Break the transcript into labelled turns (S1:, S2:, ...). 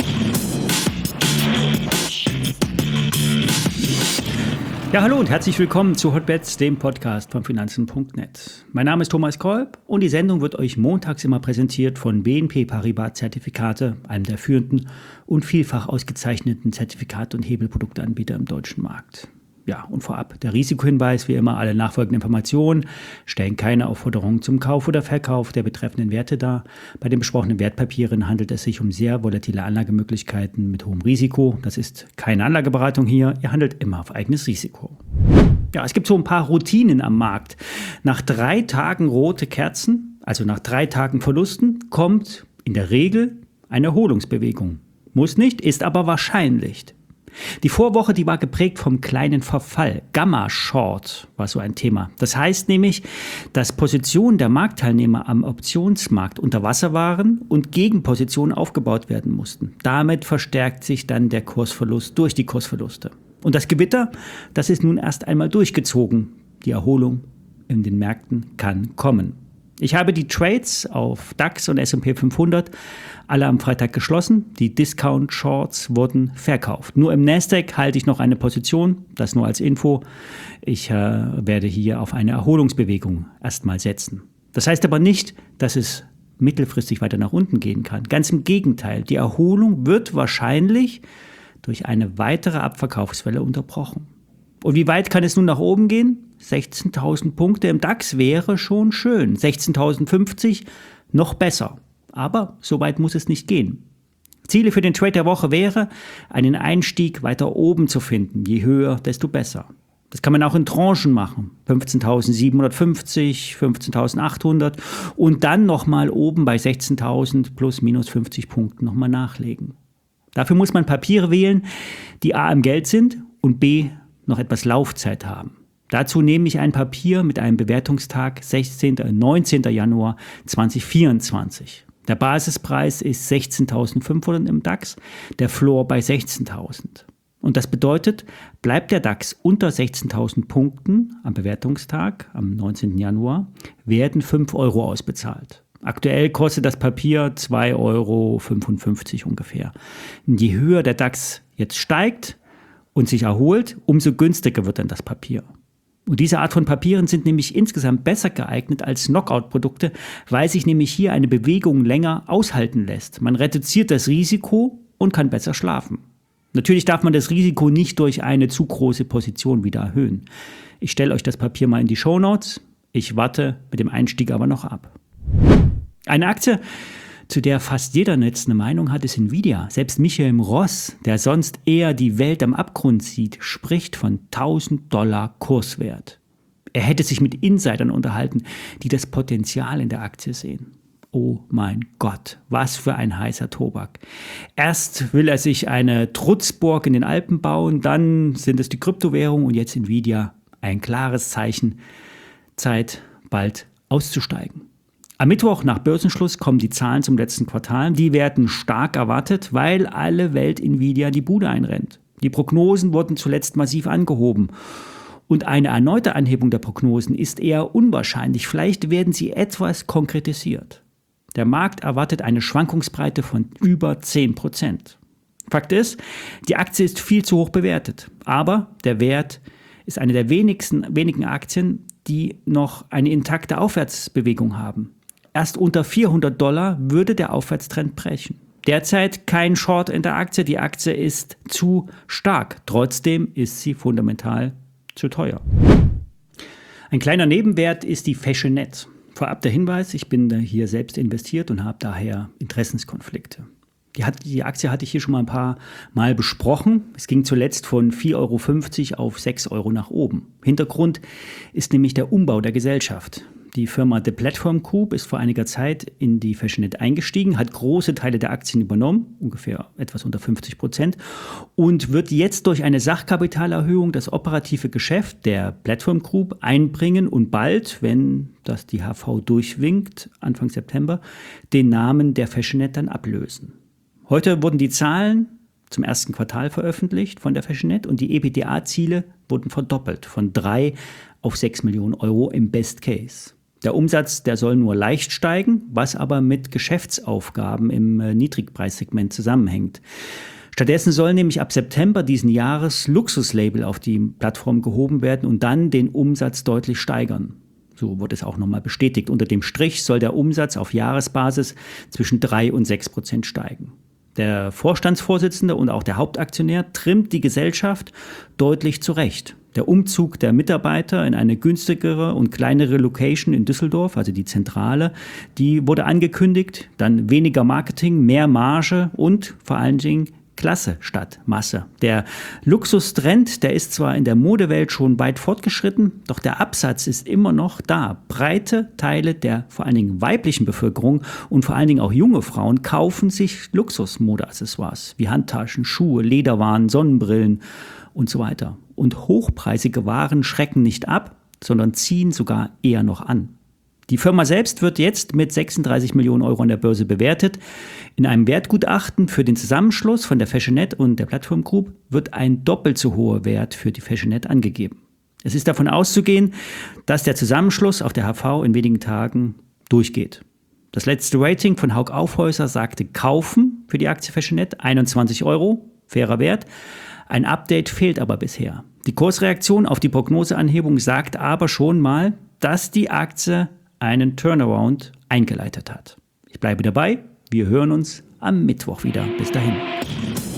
S1: Ja, hallo und herzlich willkommen zu Hotbets, dem Podcast von Finanzen.net. Mein Name ist Thomas Kolb und die Sendung wird euch montags immer präsentiert von BNP Paribas Zertifikate, einem der führenden und vielfach ausgezeichneten Zertifikat- und Hebelprodukteanbieter im deutschen Markt. Ja, und vorab der Risikohinweis, wie immer, alle nachfolgenden Informationen stellen keine Aufforderung zum Kauf oder Verkauf der betreffenden Werte dar. Bei den besprochenen Wertpapieren handelt es sich um sehr volatile Anlagemöglichkeiten mit hohem Risiko. Das ist keine Anlageberatung hier, ihr handelt immer auf eigenes Risiko. Ja, es gibt so ein paar Routinen am Markt. Nach 3 Tagen rote Kerzen, also nach 3 Tagen Verlusten, kommt in der Regel eine Erholungsbewegung. Muss nicht, ist aber wahrscheinlich. Die Vorwoche, die war geprägt vom kleinen Verfall. Gamma-Short war so ein Thema. Das heißt nämlich, dass Positionen der Marktteilnehmer am Optionsmarkt unter Wasser waren und Gegenpositionen aufgebaut werden mussten. Damit verstärkt sich dann der Kursverlust durch die Kursverluste. Und das Gewitter, das ist nun erst einmal durchgezogen. Die Erholung in den Märkten kann kommen. Ich habe die Trades auf DAX und S&P 500 alle am Freitag geschlossen. Die Discount-Shorts wurden verkauft. Nur im Nasdaq halte ich noch eine Position, das nur als Info. Ich werde hier auf eine Erholungsbewegung erstmal setzen. Das heißt aber nicht, dass es mittelfristig weiter nach unten gehen kann. Ganz im Gegenteil, die Erholung wird wahrscheinlich durch eine weitere Abverkaufswelle unterbrochen. Und wie weit kann es nun nach oben gehen? 16.000 Punkte im DAX wäre schon schön. 16.050 noch besser. Aber so weit muss es nicht gehen. Ziele für den Trade der Woche wäre, einen Einstieg weiter oben zu finden. Je höher, desto besser. Das kann man auch in Tranchen machen. 15.750, 15.800 und dann nochmal oben bei 16.000 plus minus 50 Punkten nochmal nachlegen. Dafür muss man Papiere wählen, die A im Geld sind und B noch etwas Laufzeit haben. Dazu nehme ich ein Papier mit einem Bewertungstag 19. Januar 2024. Der Basispreis ist 16.500 im DAX, der Floor bei 16.000. Und das bedeutet, bleibt der DAX unter 16.000 Punkten am Bewertungstag, am 19. Januar, werden 5 Euro ausbezahlt. Aktuell kostet das Papier 2,55 Euro ungefähr. Je höher der DAX jetzt steigt und sich erholt, umso günstiger wird dann das Papier. Und diese Art von Papieren sind nämlich insgesamt besser geeignet als Knockout-Produkte, weil sich nämlich hier eine Bewegung länger aushalten lässt. Man reduziert das Risiko und kann besser schlafen. Natürlich darf man das Risiko nicht durch eine zu große Position wieder erhöhen. Ich stelle euch das Papier mal in die Shownotes. Ich warte mit dem Einstieg aber noch ab. Eine Aktie, zu der fast jeder jetzt eine Meinung hat, ist Nvidia. Selbst Michael Ross, der sonst eher die Welt am Abgrund sieht, spricht von $1.000 Kurswert. Er hätte sich mit Insidern unterhalten, die das Potenzial in der Aktie sehen. Oh mein Gott, was für ein heißer Tobak. Erst will er sich eine Trutzburg in den Alpen bauen, dann sind es die Kryptowährungen und jetzt Nvidia. Ein klares Zeichen, Zeit bald auszusteigen. Am Mittwoch nach Börsenschluss kommen die Zahlen zum letzten Quartal. Die werden stark erwartet, weil alle Welt Nvidia die Bude einrennt. Die Prognosen wurden zuletzt massiv angehoben. Und eine erneute Anhebung der Prognosen ist eher unwahrscheinlich. Vielleicht werden sie etwas konkretisiert. Der Markt erwartet eine Schwankungsbreite von über 10%. Fakt ist, die Aktie ist viel zu hoch bewertet. Aber der Wert ist eine der wenigen Aktien, die noch eine intakte Aufwärtsbewegung haben. Erst unter $400 würde der Aufwärtstrend brechen. Derzeit kein Short in der Aktie. Die Aktie ist zu stark. Trotzdem ist sie fundamental zu teuer. Ein kleiner Nebenwert ist die Fashionet. Vorab der Hinweis, ich bin hier selbst investiert und habe daher Interessenskonflikte. Die Aktie hatte ich hier schon mal ein paar Mal besprochen. Es ging zuletzt von 4,50 Euro auf 6 Euro nach oben. Hintergrund ist nämlich der Umbau der Gesellschaft. Die Firma The Platform Group ist vor einiger Zeit in die Fashionet eingestiegen, hat große Teile der Aktien übernommen, ungefähr etwas unter 50%, und wird jetzt durch eine Sachkapitalerhöhung das operative Geschäft der Platform Group einbringen und bald, wenn das die HV durchwinkt, Anfang September, den Namen der Fashionet dann ablösen. Heute wurden die Zahlen zum ersten Quartal veröffentlicht von der Fashionet und die EBITDA-Ziele wurden verdoppelt von 3 auf 6 Millionen Euro im Best Case. Der Umsatz, der soll nur leicht steigen, was aber mit Geschäftsaufgaben im Niedrigpreissegment zusammenhängt. Stattdessen soll nämlich ab September diesen Jahres Luxuslabel auf die Plattform gehoben werden und dann den Umsatz deutlich steigern. So wurde es auch nochmal bestätigt. Unter dem Strich soll der Umsatz auf Jahresbasis zwischen 3 und 6% steigen. Der Vorstandsvorsitzende und auch der Hauptaktionär trimmt die Gesellschaft deutlich zurecht. Der Umzug der Mitarbeiter in eine günstigere und kleinere Location in Düsseldorf, also die Zentrale, die wurde angekündigt. Dann weniger Marketing, mehr Marge und vor allen Dingen Klasse statt Masse. Der Luxustrend, der ist zwar in der Modewelt schon weit fortgeschritten, doch der Absatz ist immer noch da. Breite Teile der vor allen Dingen weiblichen Bevölkerung und vor allen Dingen auch junge Frauen kaufen sich Luxusmodeaccessoires wie Handtaschen, Schuhe, Lederwaren, Sonnenbrillen und so weiter. Und hochpreisige Waren schrecken nicht ab, sondern ziehen sogar eher noch an. Die Firma selbst wird jetzt mit 36 Millionen Euro an der Börse bewertet. In einem Wertgutachten für den Zusammenschluss von der Fashionette und der Plattform Group wird ein doppelt so hoher Wert für die Fashionette angegeben. Es ist davon auszugehen, dass der Zusammenschluss auf der HV in wenigen Tagen durchgeht. Das letzte Rating von Hauck Aufhäuser sagte kaufen für die Aktie Fashionette, 21 Euro, fairer Wert. Ein Update fehlt aber bisher. Die Kursreaktion auf die Prognoseanhebung sagt aber schon mal, dass die Aktie einen Turnaround eingeleitet hat. Ich bleibe dabei. Wir hören uns am Mittwoch wieder. Bis dahin.